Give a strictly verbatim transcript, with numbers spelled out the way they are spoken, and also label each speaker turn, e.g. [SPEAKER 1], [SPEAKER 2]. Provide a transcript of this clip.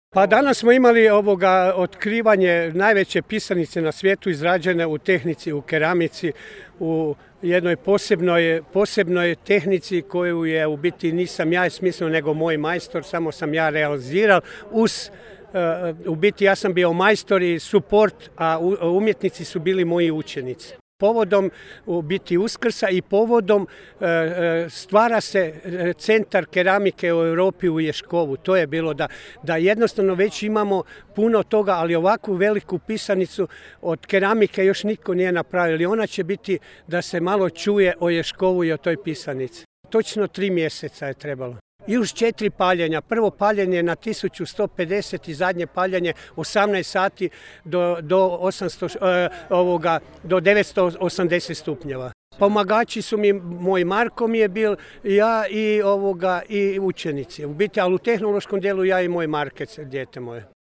[SPEAKER 1] Pa danas smo imali ovoga otkrivanje najveće pisanice na svijetu izrađene u tehnici, u keramici, u jednoj posebnoj, posebnoj tehnici koju je u biti nisam ja smislio nego moj majstor, samo sam ja realizirao uz u biti ja sam bio majstor i suport, a umjetnici su bili moji učenici. Povodom u biti Uskrsa i povodom e, stvara se centar keramike u Europi u Ješkovu. To je bilo da, da jednostavno već imamo puno toga, ali ovakvu veliku pisanicu od keramike još nitko nije napravio. Ona će biti da se malo čuje o Ješkovu i o toj pisanici. Točno tri mjeseca je trebalo. I uz četiri paljenja. Prvo paljenje na tisuću sto pedeset i zadnje paljenje osamnaest sati do, do, osamsto, eh, ovoga, do devetsto osamdeset stupnjeva. Pomagači su mi, moj Marko mi je bil, ja i, ovoga, i učenici. U biti, ali u tehnološkom dijelu ja i moj Markec, dijete moje.